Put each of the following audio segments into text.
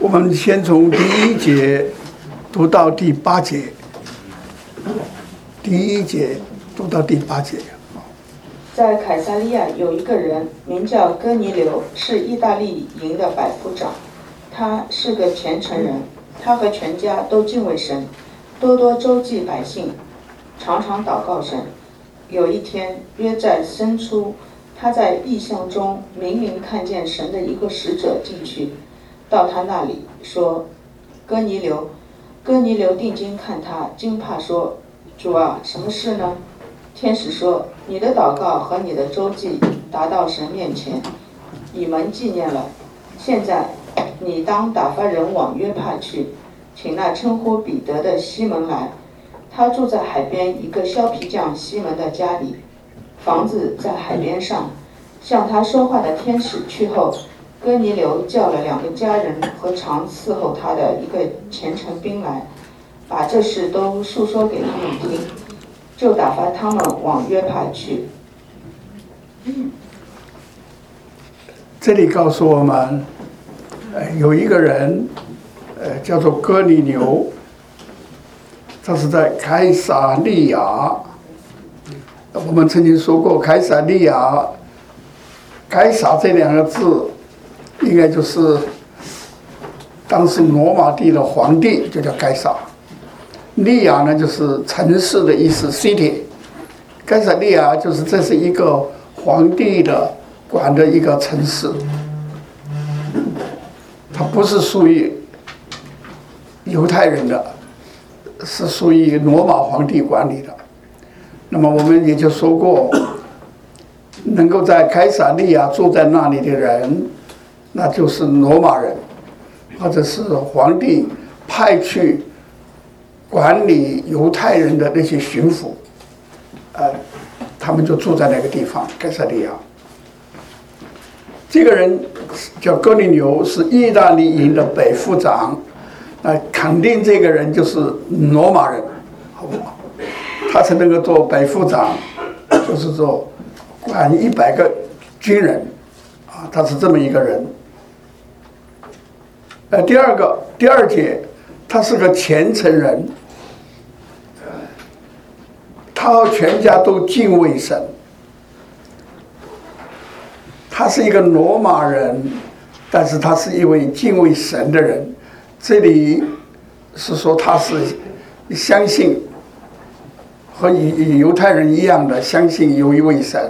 我们先从第1节读到第8节，第1节读到第8节。 在凯撒利亚有一个人名叫哥尼流，是意大利营的百夫长，他是个虔诚人，他和全家都敬畏神，多多周济百姓，常常祷告神。有一天约在申初，他在异象中明明看见神的一个使者进去，到他那里说：哥尼流。哥尼流定睛看他，惊怕说：主啊，什么事呢？天使说：你的祷告和你的周济达到神面前，以蒙纪念了。现在你当打发人往约帕去，请那称呼彼得的西门来，他住在海边一个削皮匠西门的家里，房子在海边上。向他说话的天使去后，哥尼流叫了2个家人和常伺候他的一个虔诚兵来，把这事都述说给他们听，就打发他们往约帕去。 这里告诉我们，有一个人，叫做哥尼流，他是在凯撒利亚。我们曾经说过，凯撒利亚，凯撒这2个字，应该就是当时罗马帝的皇帝，就叫凯撒。利亚呢，就是城市的意思 ，city。凯撒利亚就是这是一个皇帝的管的一个城市，它不是属于犹太人的，是属于罗马皇帝管理的。那么我们也就说过，能够在凯撒利亚住在那里的人，那就是罗马人，或者是皇帝派去管理犹太人的那些巡抚，他们就住在那个地方，凯撒利亚。这个人叫哥尼流，是意大利营的百夫长，肯定这个人就是罗马人，好不好？他才能够做百夫长，就是说管100个军人，他是这么一个人。第2节，他是个虔诚人，他和全家都敬畏神。他是一个罗马人，但是他是一位敬畏神的人。这里是说他是相信，和与犹太人一样的相信有一位神，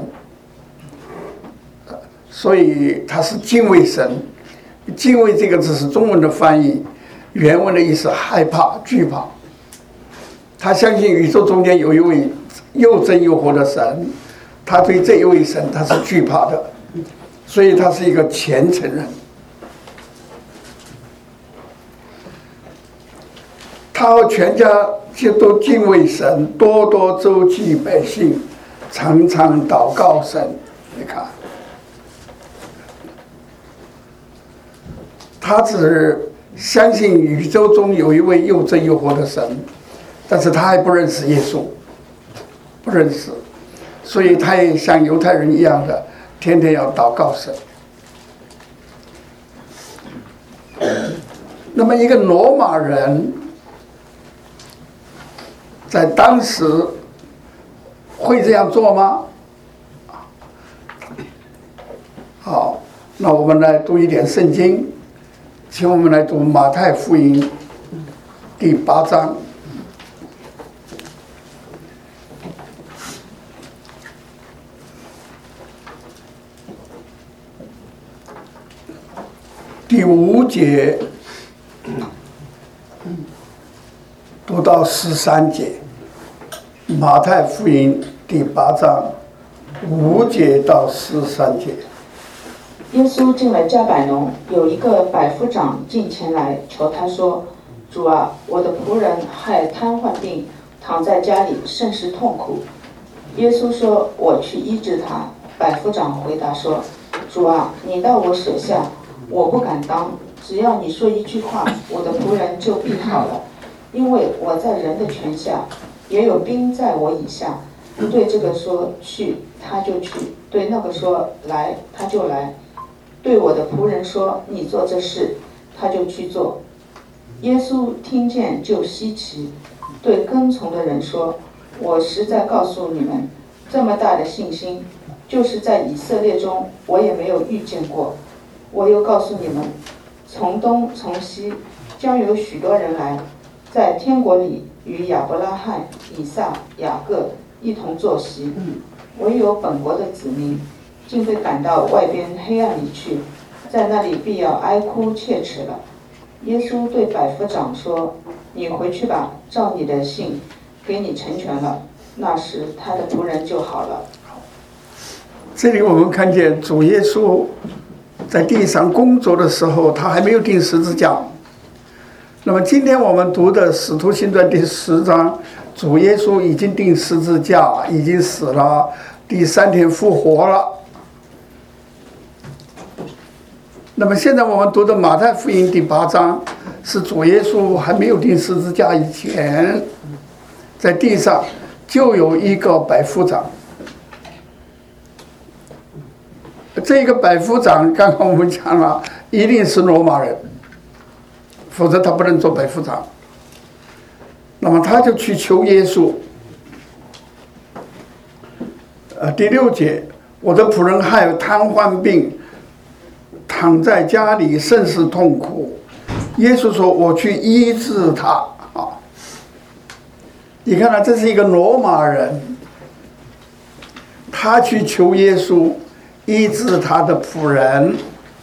所以他是敬畏神。敬畏这个字是中文的翻译，原文的意思害怕、惧怕。他相信宇宙中间有一位又真又活的神，他对这一位神他是惧怕的，所以他是一个虔诚人。他和全家都敬畏神，多多周济百姓，常常祷告神。你看，他只是相信宇宙中有一位又真又活的神，但是他还不认识耶稣，不认识，所以他也像犹太人一样的，天天要祷告神。那么一个罗马人在当时会这样做吗？好，那我们来读一点圣经，请我们来读马太福音第8章。第5节读到13节，马太福音第8章5节到13节。 耶稣进了加百农，有一个百夫长进前来求他说：主啊，我的仆人害瘫痪病，躺在家里甚是痛苦。耶稣说：我去医治他。百夫长回答说：主啊，你到我舍下，我不敢当，只要你说一句话，我的仆人就必好了。因为我在人的权下，也有兵在我以下。对这个说去，他就去；对那个说来，他就来。对我的仆人说你做这事， 他就去做。耶稣听见就稀奇，对跟从的人说：我实在告诉你们，这么大的信心，就是在以色列中我也没有遇见过。我又告诉你们，从东从西将有许多人来，在天国里与亚伯拉罕、以撒、雅各一同坐席。唯有本国的子民，竟被赶到外边黑暗里去，在那里必要哀哭切齿了。耶稣对百夫长说：你回去吧，照你的信给你成全了。那时他的仆人就好了。 这里我们看见主耶稣在地上工作的时候，他还没有钉十字架。那么今天我们读的《使徒行传》第10章，主耶稣已经钉十字架，已经死了，第3天复活了。那么现在我们读的《马太福音》第8章，是主耶稣还没有钉十字架以前，在地上就有一个百夫长。这个百夫长，刚刚我们讲了，一定是罗马人，否则他不能做百夫长。那么他就去求耶稣。第6节，我的仆人害瘫痪病，躺在家里甚是痛苦。耶稣说：我去医治他。你看这是一个罗马人，他去求耶稣医治他的仆人。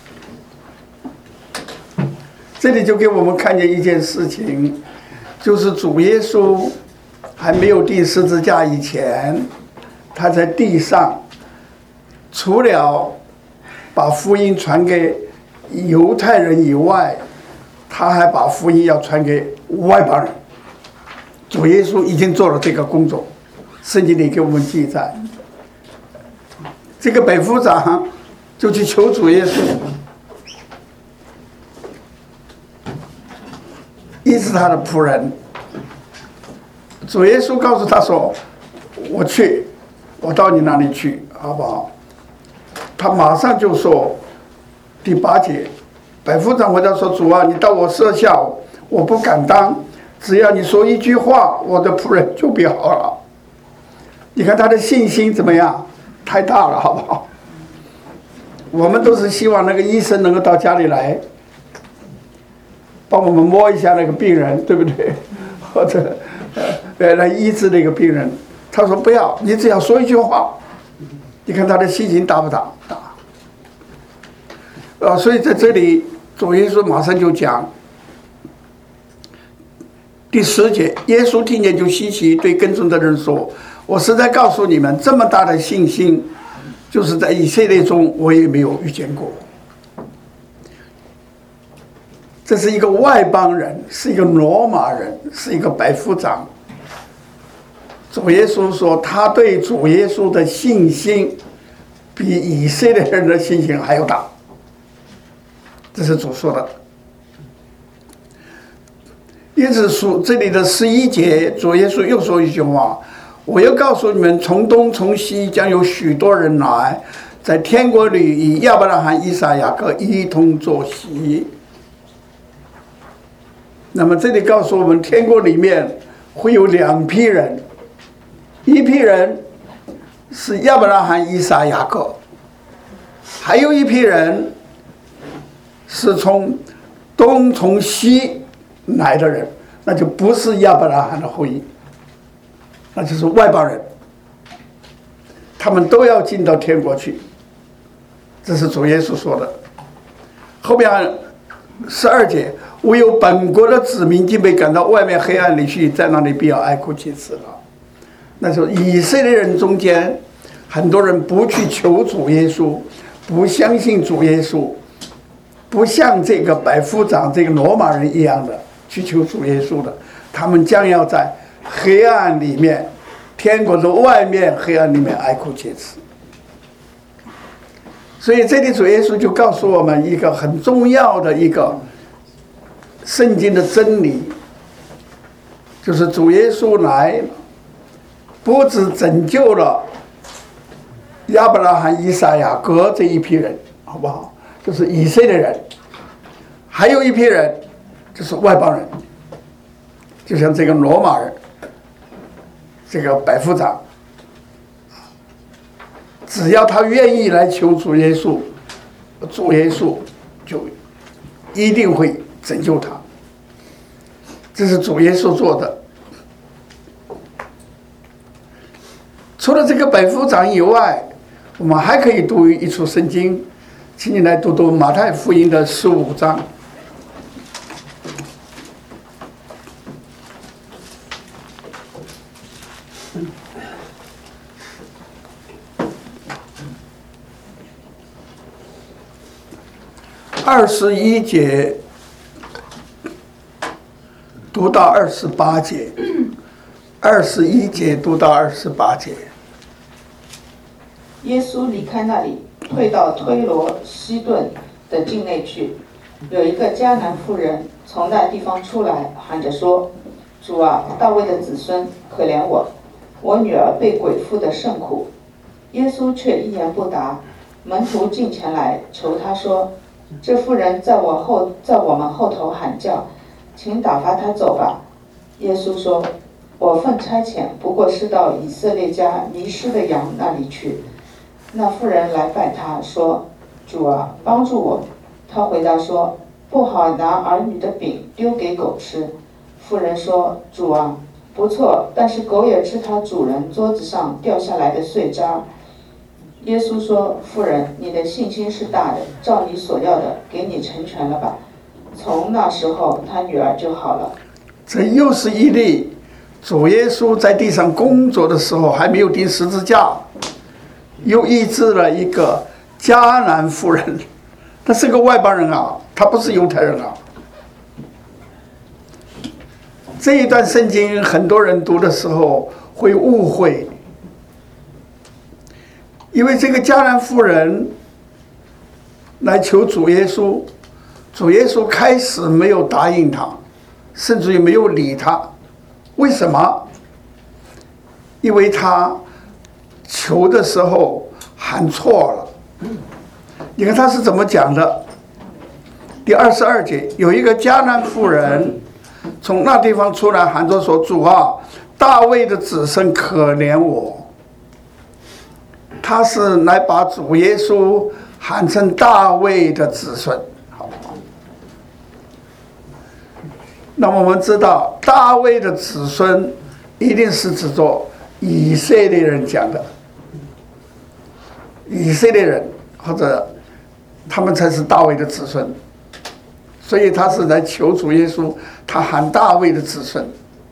这里就给我们看见一件事情，就是主耶稣还没有钉十字架以前，他在地上除了把福音传给犹太人以外，他还把福音要传给外邦人。主耶稣已经做了这个工作，圣经里给我们记载。这个百夫长就去求主耶稣医治他的仆人。主耶稣告诉他说：我去，我到你那里去，好不好？他马上就说，第8节，百夫长回答说：主啊，你到我舍下，我不敢当，只要你说一句话，我的仆人就必好了。你看他的信心怎么样？太大了，好不好？我们都是希望那个医生能够到家里来，帮我们摸一下那个病人，对不对？或者来医治那个病人。他说不要，你只要说一句话。你看他的信心大不大？大。所以在这里，主耶稣马上就讲，第10节，耶稣听见就稀奇，对跟从的人说：我实在告诉你们，这么大的信心，就是在以色列中我也没有遇见过。这是一个外邦人，是一个罗马人，是一个百夫长。主耶稣说，他对主耶稣的信心比以色列人的信心还要大。这是主说的。因此这里的11节，主耶稣又说一句话：我又告诉你们，从东从西将有许多人来，在天国里与亚伯拉罕、以撒、雅各一同坐席。那么这里告诉我们，天国里面会有2批人，一批人是亚伯拉罕、以撒、雅各，还有一批人是从东从西来的人，那就不是亚伯拉罕的后裔，那就是外邦人，他们都要进到天国去。这是主耶稣说的。后面12节，唯有本国的子民竟被赶到外面黑暗里去，在那里必要哀哭切齿了。那时候以色列人中间很多人不去求主耶稣，不相信主耶稣，不像这个百夫长这个罗马人一样的去求主耶稣的，他们将要在黑暗里面，天国的外面黑暗里面哀哭切齿。所以这里主耶稣就告诉我们一个很重要的一个圣经的真理，就是主耶稣来不只拯救了亚伯拉罕、以撒、雅各这一批人，好不好？就是以色列人， 还有一批人就是外邦人，就像这个罗马人，这个百夫长，只要他愿意来求主耶稣，主耶稣就一定会拯救他。这是主耶稣做的。除了这个百夫长以外，我们还可以读一处圣经，请你来读读马太福音的15章。21节读到28节，21节读到28节。 耶稣离开那里，退到推罗西顿的境内去。有一个迦南妇人从那地方出来，喊着说：“主啊，大卫的子孙，可怜我，我女儿被鬼附得甚苦。”耶稣却一言不答。门徒进前来求他说：“这妇人在我们后头喊叫，请打发她走吧。”耶稣说：“我奉差遣，不过是到以色列家迷失的羊那里去。”那妇人来拜他说：“主啊，帮助我。”他回答说：“不好拿儿女的饼丢给狗吃。”妇人说：“主啊，不错，但是狗也吃它主人桌子上掉下来的碎渣。”耶稣说：“妇人，你的信心是大的，照你所要的，给你成全了吧。”从那时候，他女儿就好了。 这又是一例主耶稣在地上工作的时候还没有钉十字架，又医治了一个迦南妇人，他是个外邦人啊，他不是犹太人啊。这一段圣经很多人读的时候会误会，因为这个迦南妇人来求主耶稣，主耶稣开始没有答应他，甚至于没有理他。为什么？因为他求的时候喊错了。你看他是怎么讲的？第22节，有一个迦南妇人从那地方出来，喊着说：“主啊，大卫的子孙，可怜我。”他是来把主耶稣喊成大卫的子孙。好，那我们知道大卫的子孙一定是指着以色列人讲的，以色列人或者他们才是大卫的子孙，所以他是来求主耶稣，他喊大卫的子孙。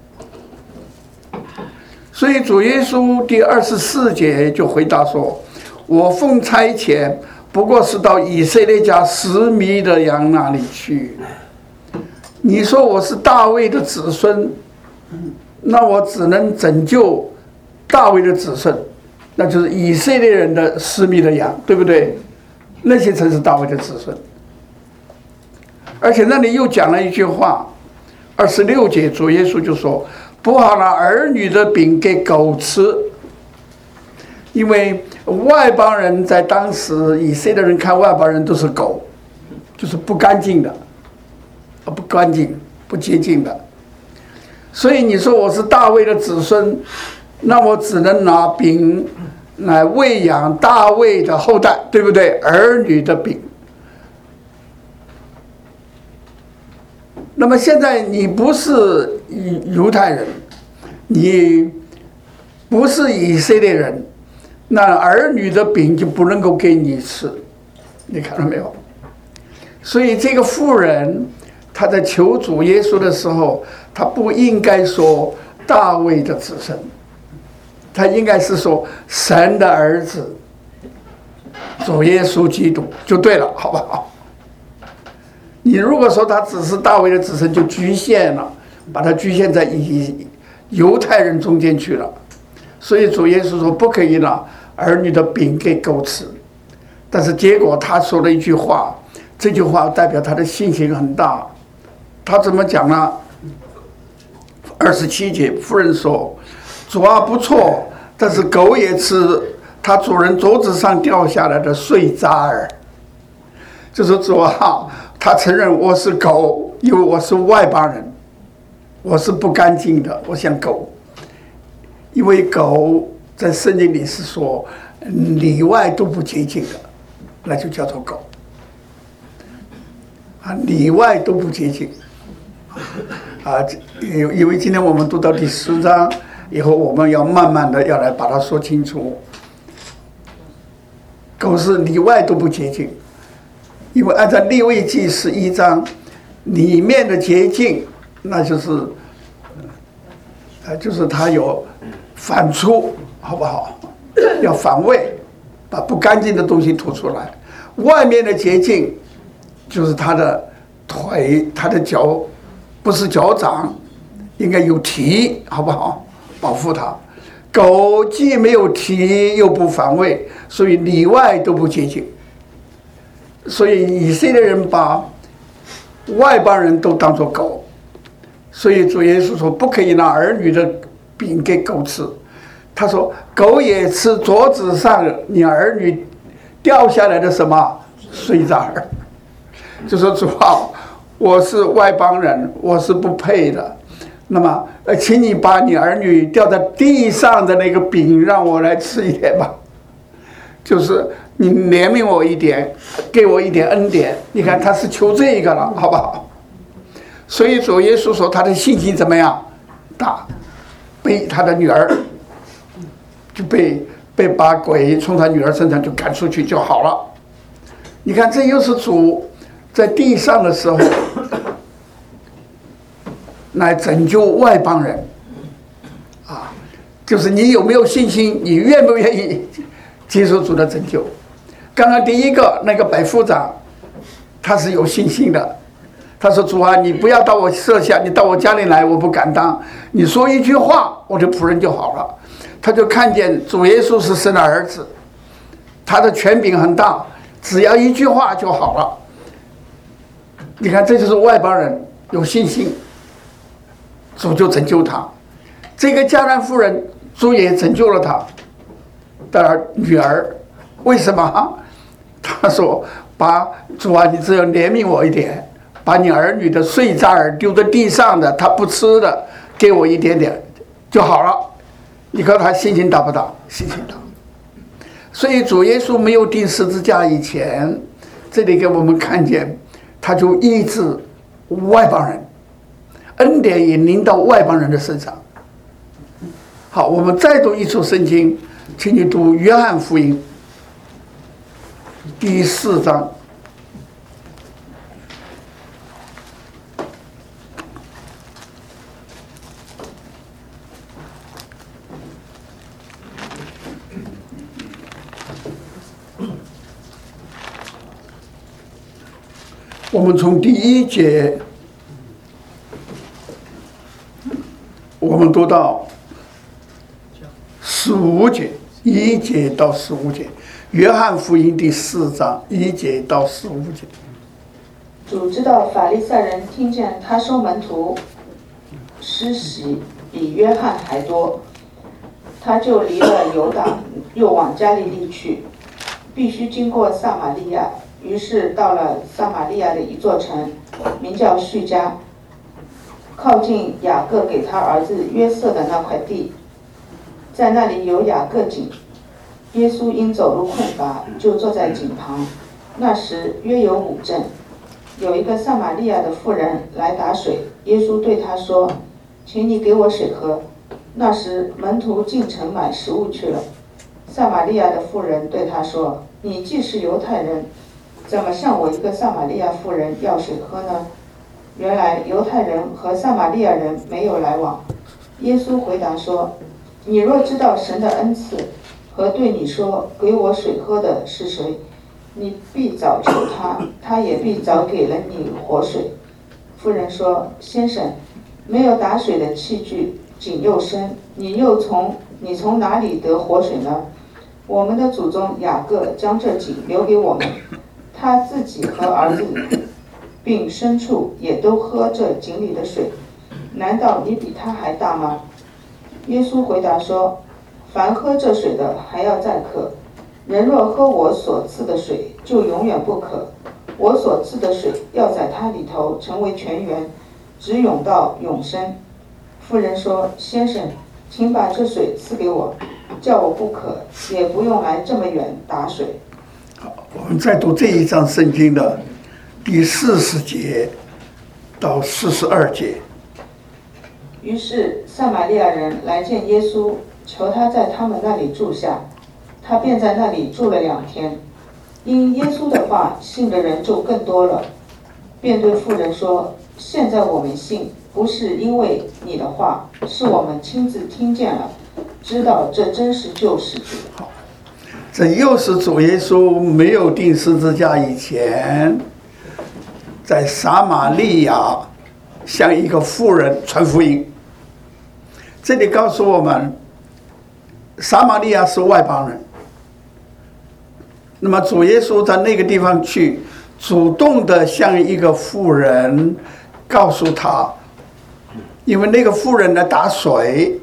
所以主耶稣第24节就回答说：“我奉差遣，不过是到以色列家失迷的羊那里去。你说我是大卫的子孙，那我只能拯救大卫的子孙，那就是以色列人的失迷的羊，对不对？那些才是大卫的子孙。而且那里又讲了一句话，26节主耶稣就说：不好拿儿女的饼给狗吃。因为外邦人在当时以色列人看外邦人都是狗，就是不干净的，不干净不洁净的。所以你说我是大卫的子孙，那我只能拿饼来喂养大卫的后代，对不对？儿女的饼。那么现在你不是犹太人，你不是以色列人，那儿女的饼就不能够给你吃，你看到没有？所以这个妇人她在求主耶稣的时候，她不应该说大卫的子孙，她应该是说神的儿子主耶稣基督就对了，好不好？你如果说他只是大卫的子孙，就局限了，把它局限在犹太人中间去了。所以主耶稣说不可以拿儿女的饼给狗吃。但是结果他说了一句话，这句话代表他的信心很大。他怎么讲呢？27节，妇人说：主啊，不错，但是狗也吃他主人桌子上掉下来的碎渣儿。就说主啊， 他承认我是狗，因为我是外邦人，我是不干净的，我像狗。因为狗在圣经里是说里外都不洁净的，那就叫做狗。里外都不洁净。因为今天我们读到第10章以后，我们要慢慢的要来把它说清楚。狗是里外都不洁净。因为按照利未记11章里面的洁净，那就是它有反出，好不好？要反胃，把不干净的东西吐出来。外面的洁净就是他的腿，他的脚，不是脚掌，应该有蹄，好不好？保护它。狗既没有蹄，又不反胃，所以里外都不洁净。所以以色列人把外邦人都当作狗，所以主耶稣说不可以拿儿女的饼给狗吃。他说狗也吃桌子上你儿女掉下来的什么碎渣儿。就说主啊，我是外邦人，我是不配的，那么请你把你儿女掉在地上的那个饼让我来吃一点吧，就是你怜悯我一点，给我一点恩典。你看他是求这个了，好不好？所以主耶稣说他的信心怎么样大，被他的女儿就被把鬼从他女儿身上就赶出去就好了。你看这又是主在地上的时候来拯救外邦人就是你有没有信心，你愿不愿意接受主的拯救。刚刚第一个那个百夫长他是有信心的，他说主啊，你不要到我舍下，你到我家里来，我不敢当，你说一句话我的仆人就好了。他就看见主耶稣是神的儿子，他的权柄很大，只要一句话就好了。你看这就是外邦人有信心，主就拯救他。这个迦南妇人主也拯救了他的女儿，为什么？他说主啊，你只要怜悯我一点，把你儿女的碎渣儿丢在地上的他不吃的给我一点点就好了。你看他信心大不大？信心大。所以主耶稣没有钉十字架以前，这里给我们看见他就医治外邦人，恩典也临到外邦人的身上。好，我们再读一处圣经，请你读约翰福音第4章。我们从第1节我们读到15节，1节到15节，约翰福音第4章1节到15节。 主知道法利赛人听见他收门徒施洗比约翰还多，他就离了犹大，又往加利利去，必须经过撒玛利亚。于是到了撒玛利亚的一座城，名叫叙加，靠近雅各给他儿子约瑟的那块地，在那里有雅各井。耶稣因走路困乏，就坐在井旁。那时约有午正，有一个撒玛利亚的妇人来打水，耶稣对她说：“请你给我水喝。”那时门徒进城买食物去了。撒玛利亚的妇人对他说：“你既是犹太人，怎么向我一个撒玛利亚妇人要水喝呢？”原来犹太人和撒玛利亚人没有来往。耶稣回答说：“你若知道神的恩赐和对你说给我水喝的是谁，你必早求他，他也必早给了你活水。”妇人说：“先生，没有打水的器具，井又深，你从哪里得活水呢？我们的祖宗雅各将这井留给我们，他自己和儿子并牲畜也都喝这井里的水，难道你比他还大吗？”耶稣回答说：“凡喝这水的还要再渴，人若喝我所赐的水，就永远不渴。 我所赐的水要在它里头成为泉源，直涌到永生。妇人说：先生，请把这水赐给我，叫我不渴，也不用来这么远打水。 好，我们再读这一章圣经的第40节到42节。 于是撒玛利亚人来见耶稣，求他在他们那里住下，他便在那里住了2天。因耶稣的话信的人就更多了，便对妇人说：现在我们信，不是因为你的话，是我们亲自听见了，知道这真是救世主。 好，这又是主耶稣没有钉十字架以前，在撒玛利亚向一个妇人传福音。这里告诉我们，撒玛利亚是外邦人。那么主耶稣在那个地方去，主动的向一个妇人告诉他，因为那个妇人来打水，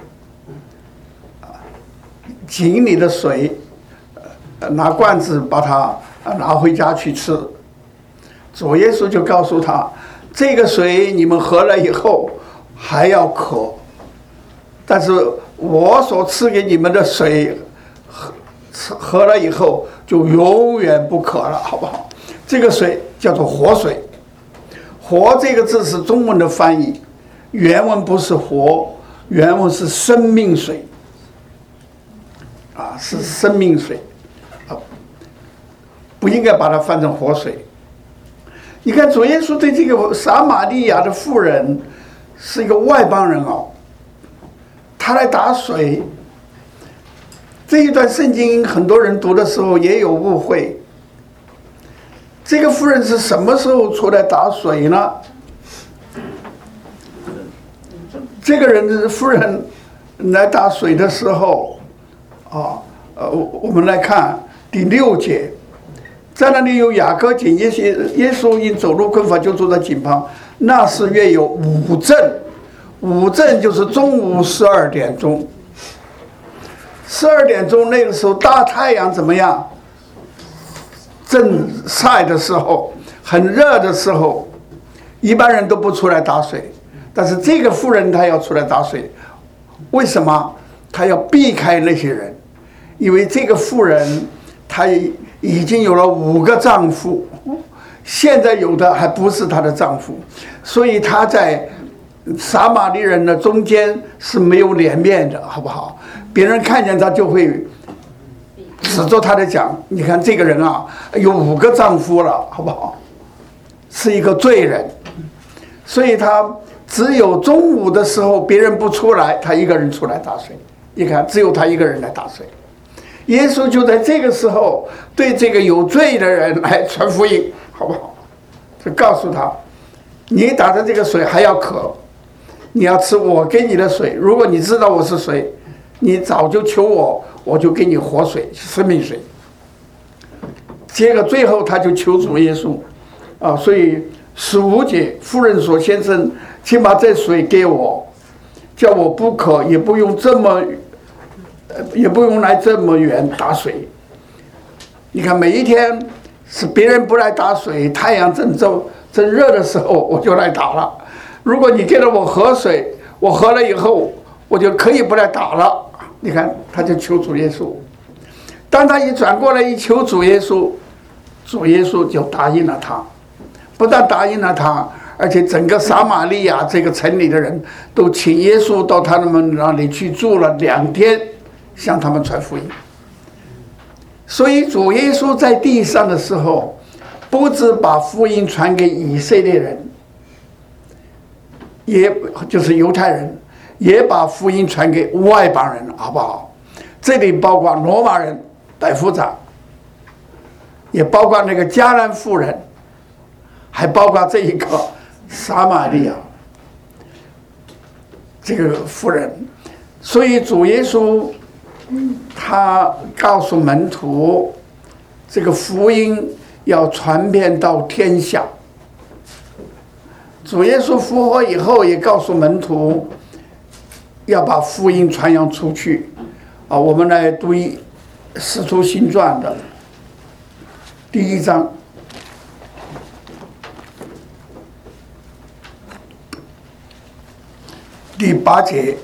井里的水，拿罐子把它拿回家去吃。主耶稣就告诉他，这个水你们喝了以后还要渴，但是我所赐给你们的水喝了以后就永远不渴了，好不好？这个水叫做活水。活这个字是中文的翻译，原文不是活，原文是生命水啊，是生命水啊，不应该把它翻成活水。你看主耶稣对这个撒玛利亚的妇人是一个外邦人哦，他来打水。这一段圣经很多人读的时候也有误会，这个妇人是什么时候出来打水呢？这个人妇人来打水的时候我们来看第6节，在那里有雅各井，耶稣因走路困乏就坐在井旁，那时约有午正，午正就是中午12点钟。12点钟那个时候大太阳怎么样？正晒的时候，很热的时候，一般人都不出来打水，但是这个妇人她要出来打水，为什么？她要避开那些人，因为这个妇人她已经有了5个丈夫，现在有的还不是她的丈夫，所以她在撒玛利人的中间是没有脸面的，好不好？别人看见她就会指着她的讲，你看这个人啊，有5个丈夫了，好不好？是一个罪人，所以她只有中午的时候别人不出来，她一个人出来打水。你看，只有她一个人来打水。耶稣就在这个时候对这个有罪的人来传福音，好不好？就告诉他，你打的这个水还要渴，你要吃我给你的水。如果你知道我是谁，你早就求我，我就给你活水，生命水。结果最后他就求主耶稣啊，所以15节，妇人说：先生，请把这水给我，叫我不渴，也不用来这么远打水。你看每一天是别人不来打水，太阳正热的时候我就来打了。如果你给了我喝水，我喝了以后我就可以不来打了。你看他就求主耶稣，当他一转过来一求主耶稣，主耶稣就答应了他。不但答应了他，而且整个撒玛利亚这个城里的人都请耶稣到他们那里去住了2天，向他们传福音。所以主耶稣在地上的时候，不只把福音传给以色列人，也就是犹太人，也把福音传给外邦人，好不好？这里包括罗马人百夫长，也包括那个迦南妇人，还包括这一个撒玛利亚这个妇人。所以主耶稣他告诉门徒，这个福音要传遍到天下。主耶稣复活以后也告诉门徒要把福音传扬出去啊。我们来读《使徒行传》的第1章， 第8节，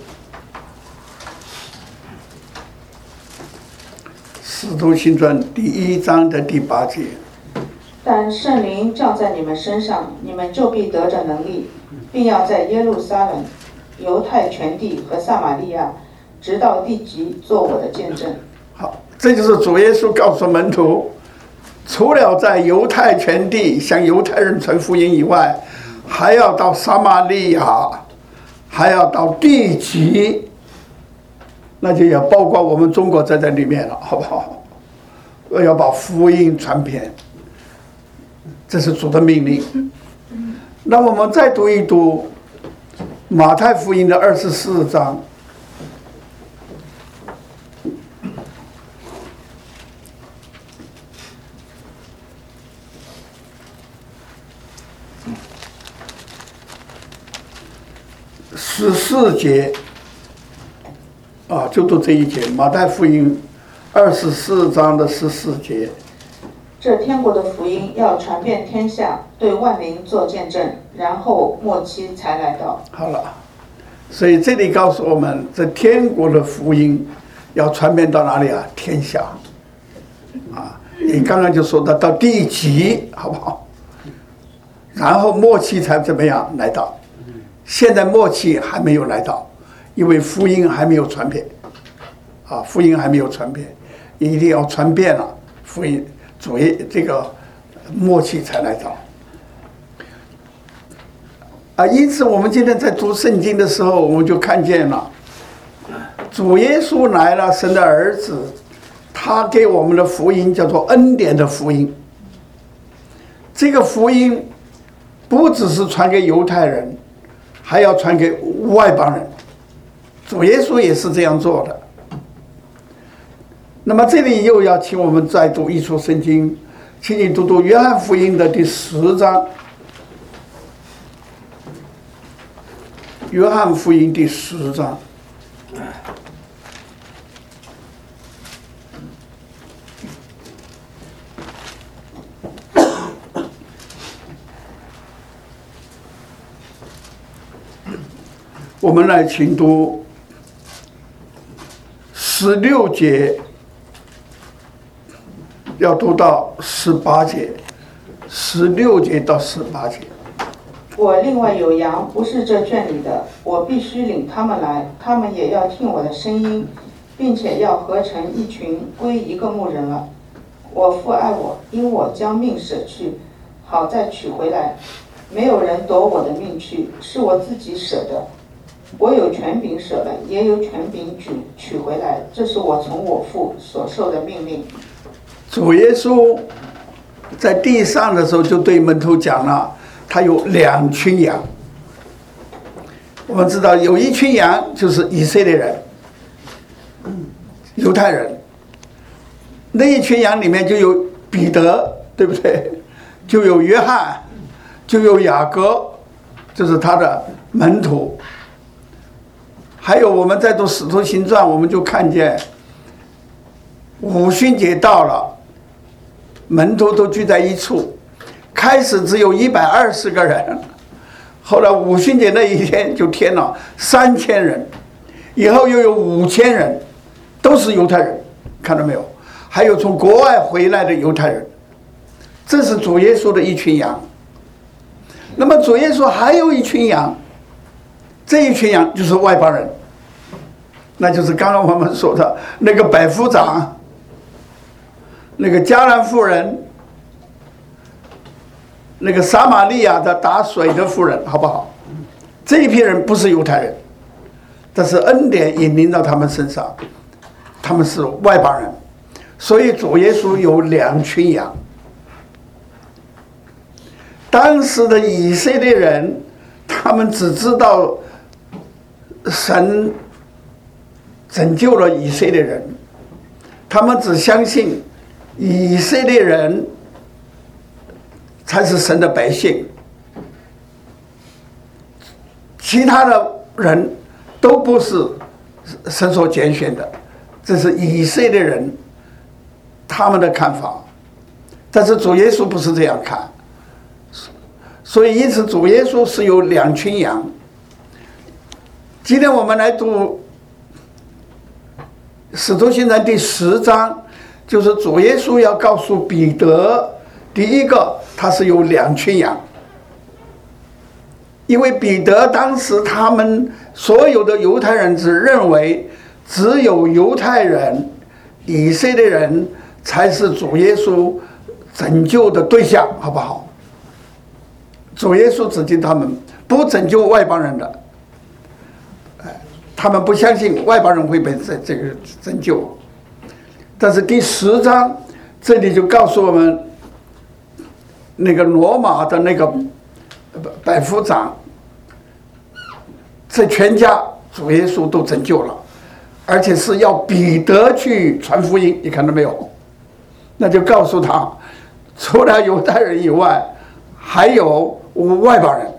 使徒行传第1章的第8节。 但圣灵降在你们身上，你们就必得着能力，并要在耶路撒冷、犹太全地和撒玛利亚，直到地极，做我的见证。 好，这就是主耶稣告诉门徒，除了在犹太全地向犹太人传福音以外，还要到撒玛利亚，还要到地极，那就也包括我们中国在这里面了，好不好？要把福音传遍，这是主的命令。那我们再读一读马太福音的24章。14节啊，就读这一节，马太福音24章的14节。 这天国的福音要传遍天下，对万民做见证，然后末期才来到。 好了，所以这里告诉我们，这天国的福音要传遍到哪里啊？天下啊！你刚刚就说到地极，好不好？然后末期才怎么样来到？现在末期还没有来到，因为福音还没有传遍啊，福音还没有传遍，一定要传遍了，福音主耶这个末期才来到啊。因此我们今天在读圣经的时候，我们就看见了主耶稣来了，神的儿子，他给我们的福音叫做恩典的福音。这个福音不只是传给犹太人，还要传给外邦人，主耶稣也是这样做的。那么这里又要请我们再读一处圣经，请你读读约翰福音的第10章。约翰福音第10章。我们来请读16节，要读到18节，16节到18节。 我另外有羊，不是这圈里的，我必须领他们来，他们也要听我的声音，并且要合成一群，归一个牧人了。我父爱我，因我将命舍去，好再取回来。没有人夺我的命去，是我自己舍的。我有权柄舍了，也有权柄取回来，这是我从我父所受的命令。 主耶稣在地上的时候就对门徒讲了，他有2群羊。我们知道有一群羊就是以色列人，犹太人，那一群羊里面就有彼得，对不对？就有约翰，就有雅各，这是他的门徒。还有我们在读《使徒行传》，我们就看见五旬节到了，门徒都聚在一处。开始只有120个人，后来五旬节那一天就添了3000人，以后又有5000人，都是犹太人，看到没有？还有从国外回来的犹太人，这是主耶稣的一群羊。那么主耶稣还有一群羊，这一群羊就是外邦人，那就是刚刚我们说的那个百夫长，那个迦南妇人，那个撒玛利亚的打水的妇人，好不好？这一批人不是犹太人，但是恩典引领到他们身上，他们是外邦人，所以主耶稣有2群羊。当时的以色列人，他们只知道神拯救了以色列人，他们只相信以色列人才是神的百姓，其他的人都不是神所拣选的，这是以色列人他们的看法。但是主耶稣不是这样看，所以因此主耶稣是有2群羊。 今天我们来读《使徒行传》第10章，就是主耶稣要告诉彼得，第一个他是有2群羊，因为彼得当时他们所有的犹太人只认为只有犹太人、以色列人才是主耶稣拯救的对象，好不好？主耶稣指定他们，不拯救外邦人的。他们不相信外邦人会被这个拯救。但是第10章这里就告诉我们，那个罗马的那个百夫长，这全家主耶稣都拯救了，而且是要彼得去传福音，你看到没有？那就告诉他，除了犹太人以外，还有外邦人。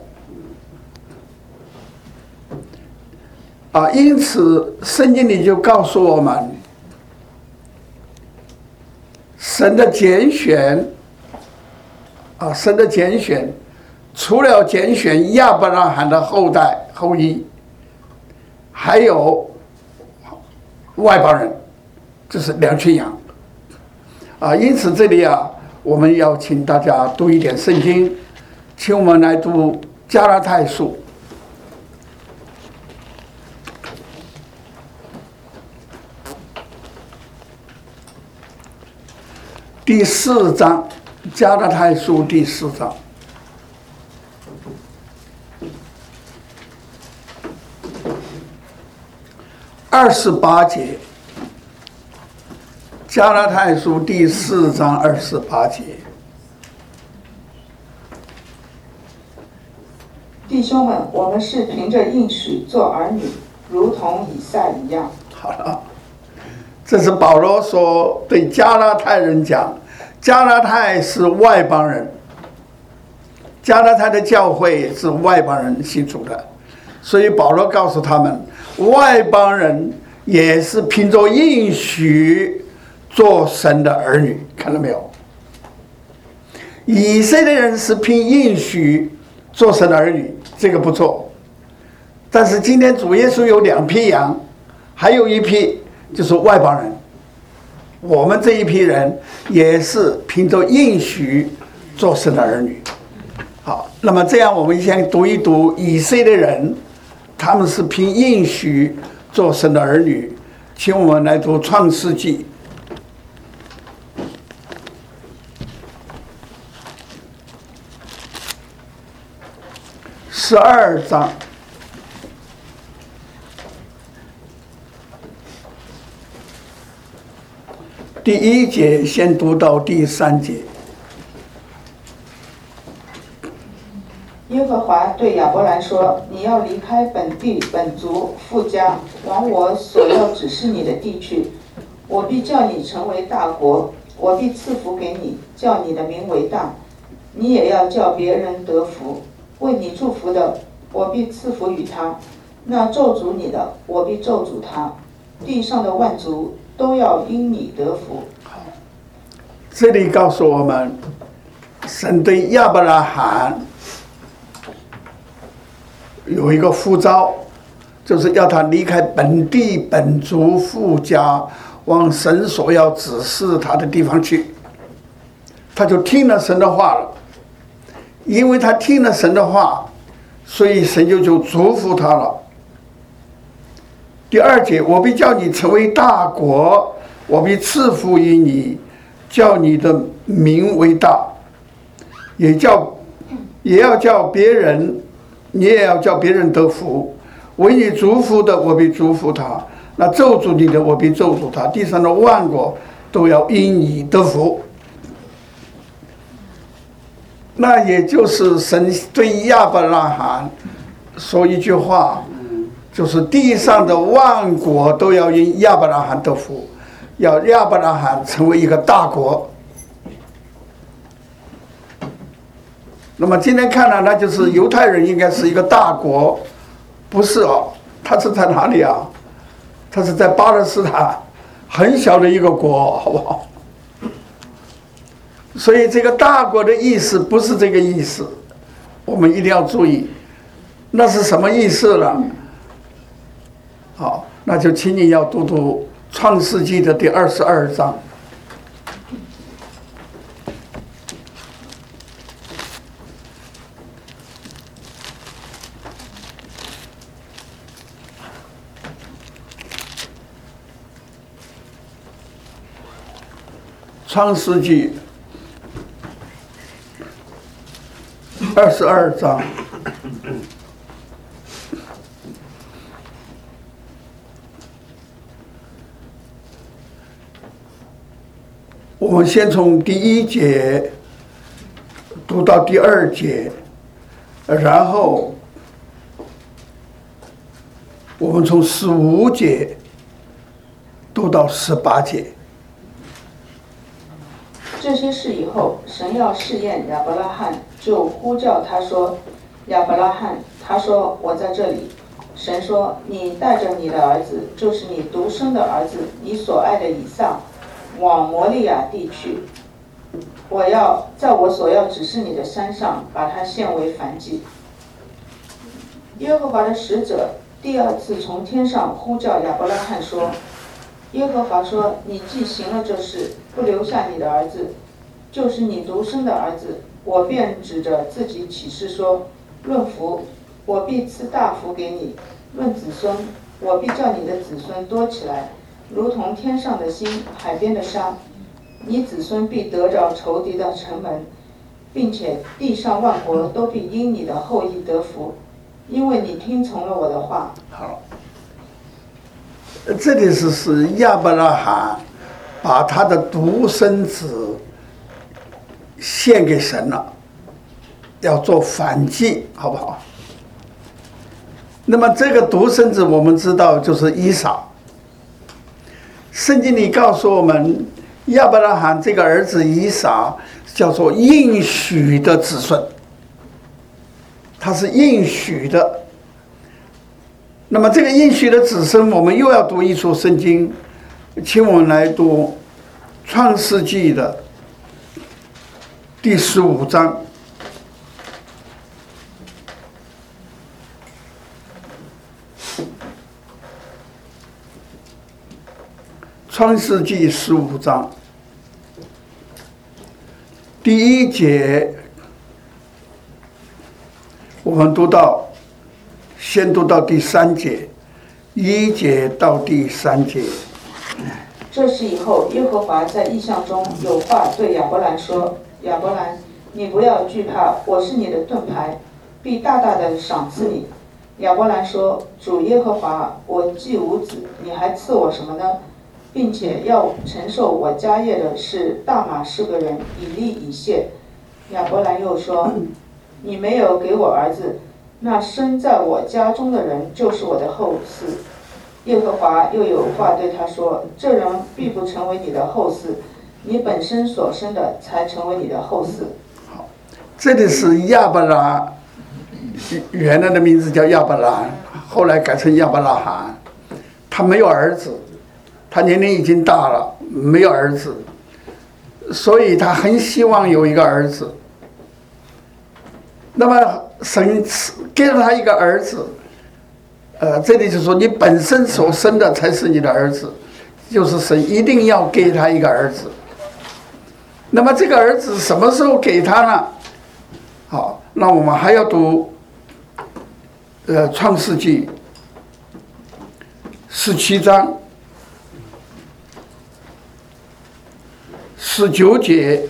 因此圣经里就告诉我们，神的拣选，神的拣选，除了拣选亚伯拉罕的后裔，还有外邦人，这是2群羊。因此这里我们要请大家读一点圣经，请我们来读加拉太书。第4章，加拉太书第4章。28节，加拉太书第4章28节。 弟兄们，我们是凭着应许做儿女，如同以撒一样。 好了，这是保罗说对加拉太人讲，加拉太是外邦人，加拉太的教会是外邦人信主的，所以保罗告诉他们，外邦人也是凭着应许做神的儿女，看到没有？以色列人是凭应许做神的儿女，这个不错。但是今天主耶稣有2批羊，还有一批就是外邦人。我们这一批人也是凭着应许做神的儿女。好，那么这样我们先读一读以色列人，他们是凭应许做神的儿女。请我们来读创世纪12章。第1节先读到第3节。 耶和华对亚伯兰说：“你要离开本地、本族、父家，往我所要指示你的地去。我必叫你成为大国，我必赐福给你，叫你的名为大。你也要叫别人得福。为你祝福的，我必赐福于他；那咒诅你的，我必咒诅他。地上的万族都要因你得福。” 这里告诉我们，神对亚伯拉罕有一个呼召，就是要他离开本地、本族、父家，往神所要指示他的地方去。他就听了神的话了，因为他听了神的话，所以神就祝福他了。第2节，我必叫你成为大国，我必赐福于你，叫你的名为大，也要叫别人，你也要叫别人得福。为你祝福的，我必祝福他；那咒诅你的，我必咒诅他。地上的万国都要因你得福。那也就是神对亚伯拉罕说一句话，就是地上的万国都要因亚伯拉罕得福，要亚伯拉罕成为一个大国。那么今天看了，那就是犹太人应该是一个大国，不是哦？他是在哪里啊？他是在巴勒斯坦，很小的一个国，好不好？所以这个大国的意思不是这个意思，我们一定要注意，那是什么意思呢？ 好，那就请你要读读创世纪的第22章。创世纪22章，我们先从第1节读到第2节，然后我们从15节读到18节。 这些事以后，神要试验亚伯拉罕，就呼叫他说：“亚伯拉罕。”他说：“我在这里。”神说：“你带着你的儿子，就是你独生的儿子，你所爱的以撒，往摩利亚地去。我要在我所要指示你的山上，把它献为燔祭。”耶和华的使者第2次从天上呼叫亚伯拉罕说：“耶和华说，你既行了这事，不留下你的儿子，就是你独生的儿子，我便指着自己起誓说：论福，我必赐大福给你；论子孙，我必叫你的子孙多起来，如同天上的星，海边的沙。你子孙必得着仇敌的城门，并且地上万国都必因你的后裔得福，因为你听从了我的话。” 好。这里是亚伯拉罕把他的独生子献给神了，要做燔祭，好不好？那么这个独生子我们知道就是以撒。圣经里告诉我们，亚伯拉罕这个儿子以撒叫做应许的子孙，他是应许的。那么这个应许的子孙，我们又要读一处圣经，请我们来读创世纪的第15章。创世纪15章第1节，我们先读到第3节，1节到第3节。 这事以后，耶和华在异象中有话对亚伯兰说：“亚伯兰，你不要惧怕，我是你的盾牌，必大大的赏赐你。”亚伯兰说：“主耶和华，我既无子，你还赐我什么呢？并且要承受我家业的是大马士革人以利以谢。”亚伯兰又说：“你没有给我儿子，那生在我家中的人就是我的后嗣。”耶和华又有话对他说：“这人必不成为你的后嗣，你本身所生的才成为你的后嗣。” 好，这里是亚伯拉，原来的名字叫亚伯拉，后来改成亚伯拉罕。他没有儿子，他年龄已经大了，没有儿子，所以他很希望有一个儿子。那么神给了他一个儿子，这里就说你本身所生的才是你的儿子，就是神一定要给他一个儿子。那么这个儿子什么时候给他呢？好，那我们还要读创世纪17章19节。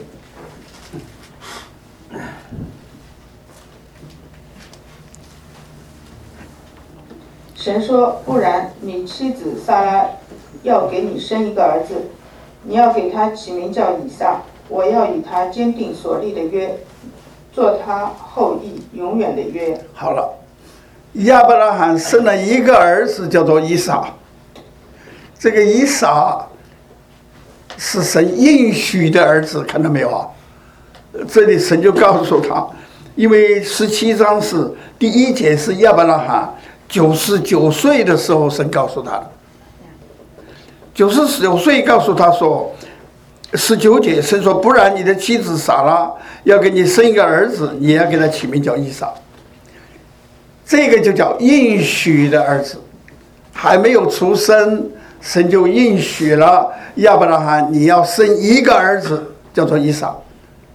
神说：“不然，你妻子撒拉要给你生一个儿子，你要给他起名叫以撒。我要与他坚定所立的约，做他后裔永远的约。” 好了，亚伯拉罕生了一个儿子，叫做以撒。这个以撒是神应许的儿子，看到没有啊？这里神就告诉他，因为17章是第1节是亚伯拉罕99岁的时候，神告诉他，99岁告诉他说，19节神说：“不然你的妻子撒拉要给你生一个儿子，你要给他起名叫以撒。”这个就叫应许的儿子。 还没有出生，神就应许了亚伯拉罕，你要生一个儿子，叫做以撒。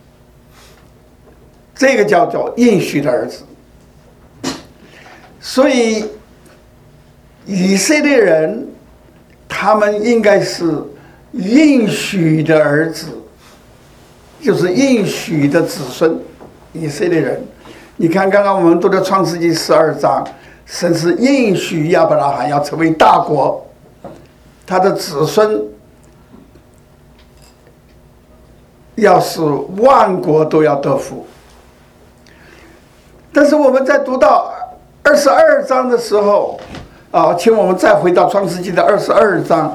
这个叫做应许的儿子。所以以色列人他们应该是应许的儿子，就是应许的子孙。以色列人，你看刚刚我们读的创世纪12章，神是应许亚伯拉罕要成为大国，他的子孙要使万国都要得福。但是我们在读到22章的时候请我们再回到创世纪的22章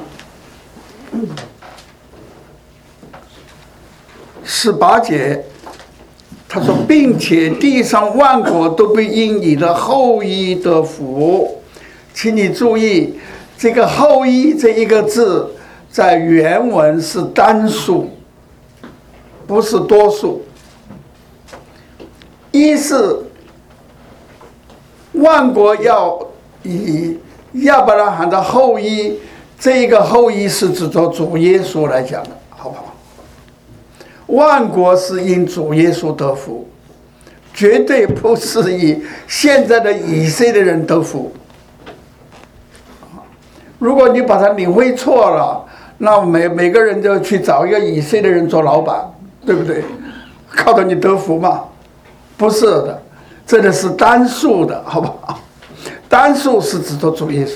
18节，他说，并且地上万国都必因你的后裔得福。请你注意，这个后裔这一个字在原文是单数，不是多数。一是万国要以亚伯拉罕的后裔，这个后裔是指着主耶稣来讲的，好不好？万国是因主耶稣得福，绝对不是以现在的以色列人得福。如果你把它领会错了，那每个人就去找一个以色列人做老板，对不对？靠着你得福嘛？不是的，这个是单数的，好不好？单数是指着主耶稣。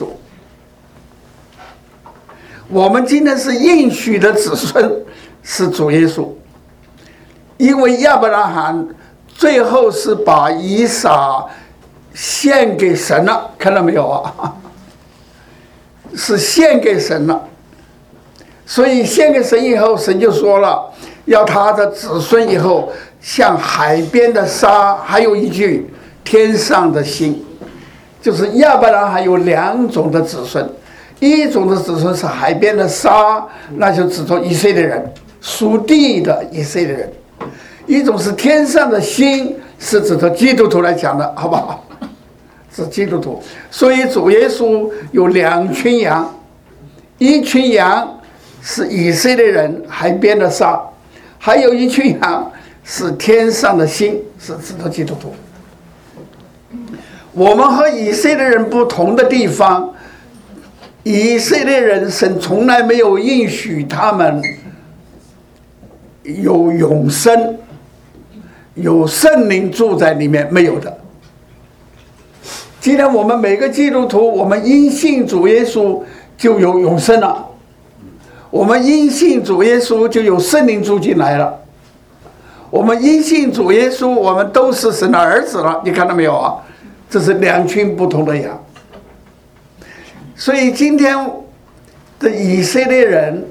我们今天是应许的子孙，是主耶稣。因为亚伯拉罕最后是把以撒献给神了，看到没有啊？是献给神了。所以献给神以后，神就说了，要他的子孙以后像海边的沙。还有一句，天上的星。就是亚伯拉罕有2种的子孙，一种的子孙是海边的沙，那就指着以色列人，属地的以色列人；一种是天上的星，是指着基督徒来讲的，好不好？是基督徒。所以主耶稣有2群羊，一群羊是以色列人，海边的沙；还有一群羊是天上的星，是指着基督徒。我们和以色列人不同的地方，以色列人神从来没有应许他们有永生，有圣灵住在里面，没有的。今天我们每个基督徒，我们因信主耶稣就有永生了，我们因信主耶稣就有圣灵住进来了，我们因信主耶稣，我们都是神的儿子了。你看到没有啊？这是2群不同的羊。所以今天的以色列人，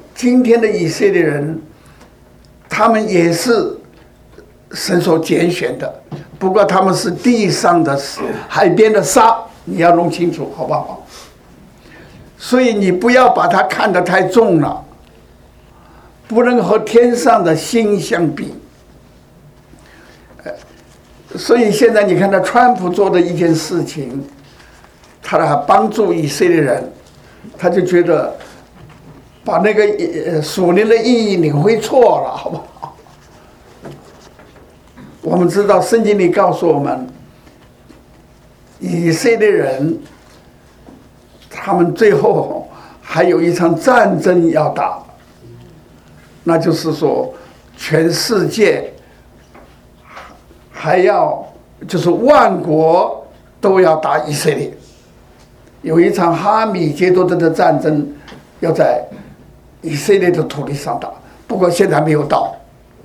他们也是神所拣选的，不过他们是地上的海边的沙，你要弄清楚，好不好？所以你不要把它看得太重了，不能和天上的星相比。所以现在你看到川普做的一件事情，他来帮助以色列人，他就觉得把那个属灵的意义领会错了，好不好？我们知道圣经里告诉我们，以色列人他们最后还有一场战争要打，那就是说全世界还要就是万国都要打以色列，有一场哈米杰多德的战争要在以色列的土地上打，不过现在没有到，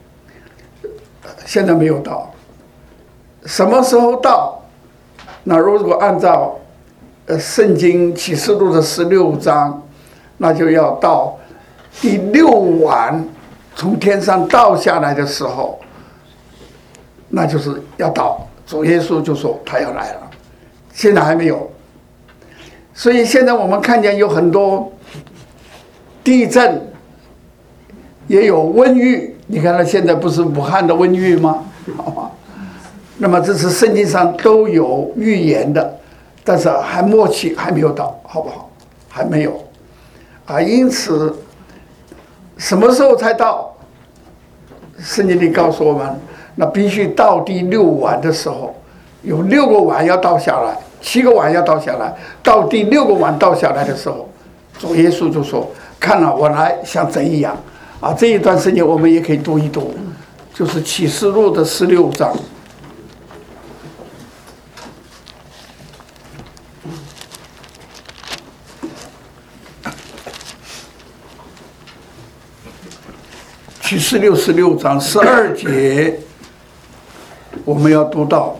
什么时候到？那如果按照圣经启示录的16章，那就要到第6晚从天上倒下来的时候，那就是要到，主耶稣就说他要来了，现在还没有。所以现在我们看见有很多地震，也有瘟疫。你看，现在不是武汉的瘟疫吗？好吧，那么这是圣经上都有预言的，但是还末期还没有到，好不好？ 还没有因此什么时候才到？圣经里告诉我们，那必须到第6晚的时候，有6个碗要倒下来，7个碗要倒下来，到第6个碗倒下来的时候，主耶稣就说：“看了，我来像贼一样。”这一段圣经我们也可以读一读，就是启示录的16章。启示录16章12节，我们要读到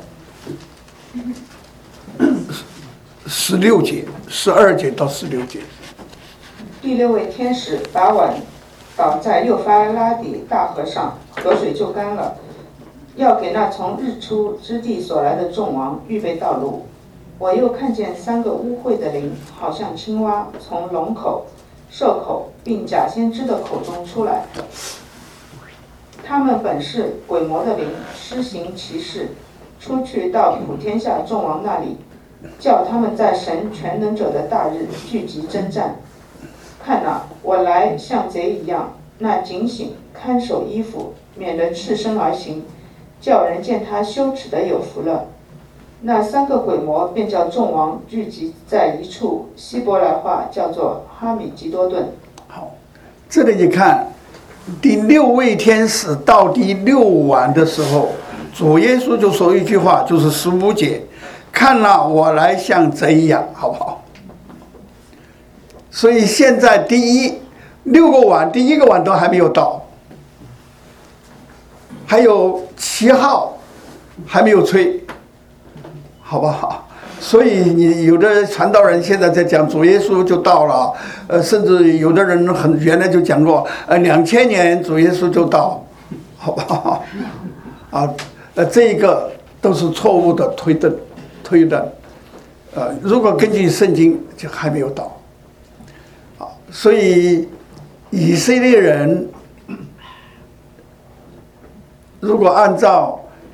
16节，12节到16节。 第6位天使把碗倒在幼发拉底大河上，河水就干了，要给那从日出之地所来的众王预备道路。我又看见3个污秽的灵，好像青蛙，从龙口、兽口并假先知的口中出来。他们本是鬼魔的灵，施行奇事，出去到普天下众王那里，叫他们在神全能者的大日聚集征战。看哪，我来像贼一样，那警醒看守衣服，免得赤身而行，叫人见他羞耻的有福了。那3个鬼魔便叫众王聚集在一处，希伯来话叫做哈米吉多顿。 好，这里你看，第6位天使到第6晚的时候，主耶稣就说一句话，就是15节：“看了，我来像贼一样，好不好？”所以现在6个碗，第1个碗都还没有到，还有7号还没有吹，好不好？所以你有的传道人现在在讲主耶稣就到了，甚至有的人原来就讲过，2000年主耶稣就到，好不好？这个都是错误的推断，如果根据圣经就还没有到。所以以色列人如果按照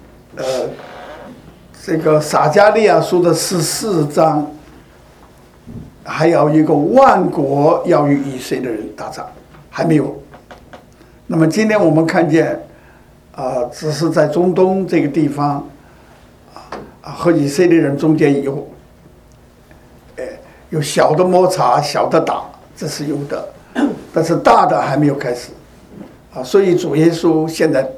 这个撒迦利亚书的14章，还有一个万国要与以色列人打仗，还没有。那么今天我们看见只是在中东这个地方和以色列人中间有小的摩擦，小的打，这是有的，但是大的还没有开始所以主耶稣现在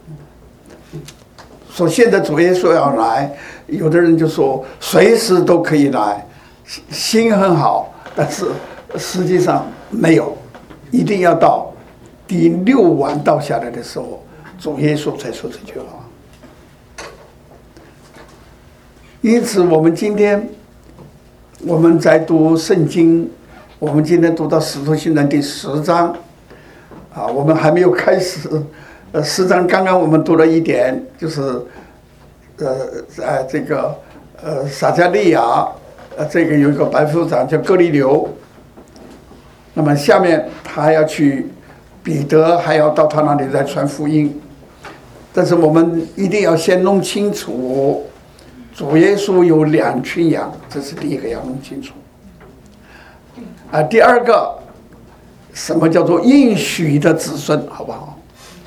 主耶稣要来，有的人就说随时都可以来，心很好，但是实际上没有，一定要到第6晚倒下来的时候，主耶稣才说这句话。因此我们今天我们在读圣经，我们今天读到使徒行传第10章我们还没有开始10章刚刚我们读了一点，就是这个撒迦利亚这个有一个百夫长叫哥尼流，那么下面他要去彼得，还要到他那里来传福音，但是我们一定要先弄清楚主耶稣有2群羊，这是第一个要弄清楚第二个什么叫做应许的子孙，好不好？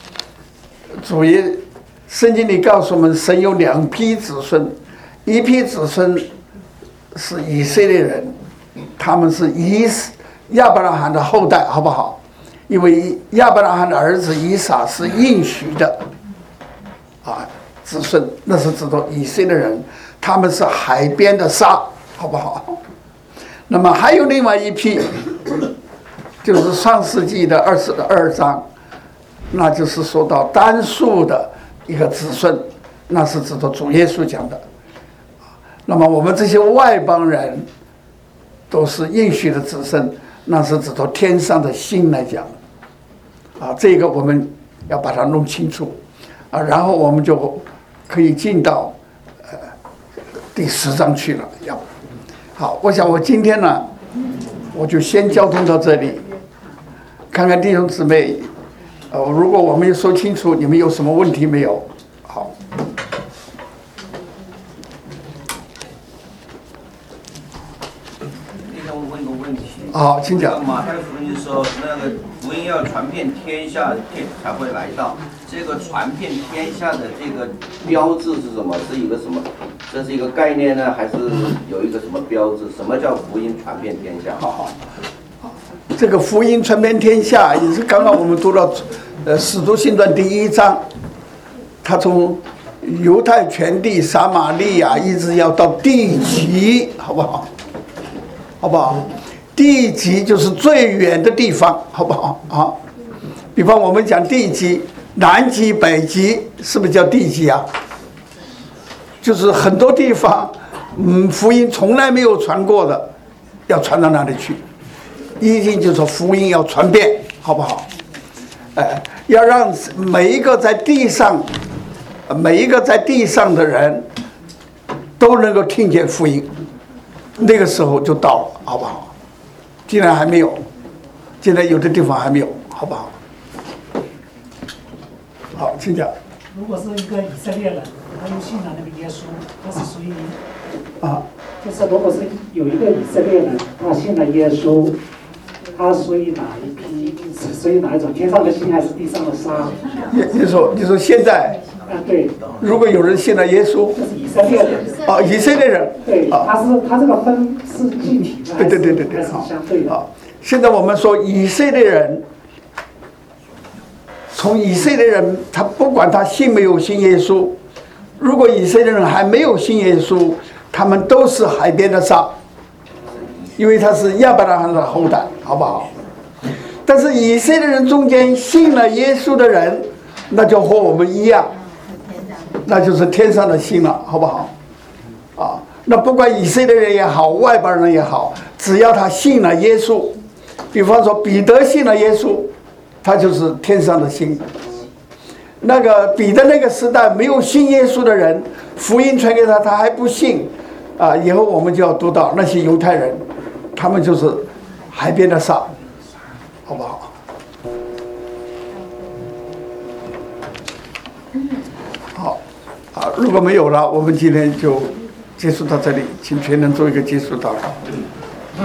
圣经里告诉我们，神有2批子孙，一批子孙是以色列人，他们是亚伯拉罕的后代，好不好？因为亚伯拉罕的儿子以撒是应许的子孙，那是指的以色列人，他们是海边的沙，好不好？那么还有另外一批，就是创世纪的22章，那就是说到单数的一个子孙，那是指的主耶稣讲的。那么我们这些外邦人都是应许的子孙，那是指的天上的星来讲这个我们要把它弄清楚然后我们就可以进到第10章去了。好，我想我今天呢，我就先交通到这里，看看弟兄姊妹如果我没有说清楚，你们有什么问题没有？好。 那我问个问题， 好，请讲。 马太福音说，那个福音要传遍天下才会来到。这个传遍天下的这个标志是什么？是一个什么？这是一个概念呢，还是有一个什么标志？什么叫福音传遍天下？ 好，这个福音传遍天下也是刚刚我们读到，使徒行传第1章，他从犹太全地、撒玛利亚一直要到地极，好不好？好不好？地极就是最远的地方，好不好？啊，比方我们讲地极，南极、北极，是不是叫地极啊？就是很多地方，福音从来没有传过的，要传到哪里去？一定就是福音要传遍，好不好？要让每一个在地上的人都能够听见福音，那个时候就到了，好不好？既然还没有，现在有的地方还没有，好不好？好，请讲。 如果是一个以色列人，他又信了那个耶稣，他是属于啊， 就是如果是有一个以色列人，他信了耶稣，他属于哪一批？属于哪一种？天上的星还是地上的沙？ 你说现在？ 对。 如果有人信了耶稣， 就是以色列人。 啊，以色列人。 对，他这个分是具体的， 对， 还是相对的？ 好，现在我们说以色列人。从以色列人，他不管他信没有信耶稣，如果以色列人还没有信耶稣，他们都是海边的沙，因为他是亚伯拉罕的后代，好不好？但是以色列人中间信了耶稣的人，那就和我们一样，那就是天上的星了，好不好？啊，那不管以色列人也好，外邦人也好，只要他信了耶稣，比方说彼得信了耶稣。他就是天上的星。那个彼得那个时代没有信耶稣的人，福音传给他，他还不信啊。以后我们就要读到那些犹太人，他们就是海边的沙，好不好？好，啊，如果没有了，我们今天就结束到这里，请全人做一个结束祷告。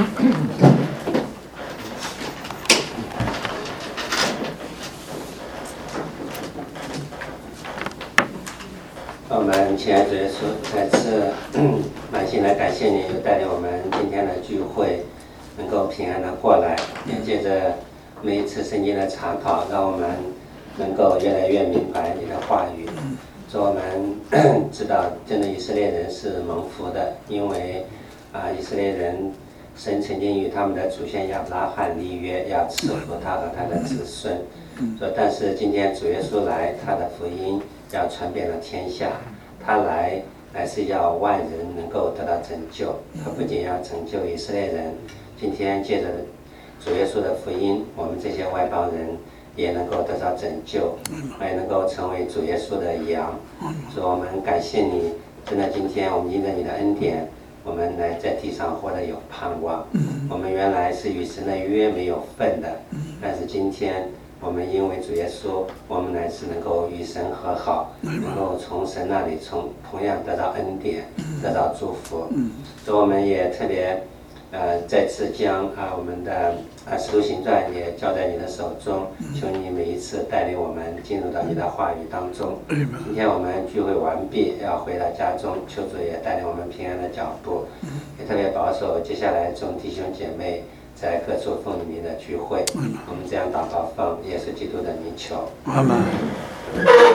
我们亲爱的主耶稣，再次满心来感谢你，又带领我们今天的聚会能够平安的过来，也借着每一次圣经的查考，让我们能够越来越明白你的话语。说我们知道，真的以色列人是蒙福的，因为以色列人神曾经与他们的祖先亚伯拉罕立约，要赐福他和他的子孙。说，但是今天主耶稣来，他的福音要传遍了天下，他来是要万人能够得到拯救。他不仅要拯救以色列人，今天借着主耶稣的福音，我们这些外邦人也能够得到拯救，也能够成为主耶稣的羊。所以我们感谢你，真的今天我们因着你的恩典，我们来在地上活得有盼望。我们原来是与神的约没有份的，但是今天我们因为主耶稣，我们乃是能够与神和好，能够从神那里同样得到恩典，得到祝福。所以我们也特别再次将我们的使徒行传也交在你的手中，求你每一次带领我们进入到你的话语当中。今天我们聚会完毕，要回到家中，求主也带领我们平安的脚步，也特别保守接下来众弟兄姐妹在各处奉你名的聚会。我们这样祷告，奉耶稣基督的名求。 阿门。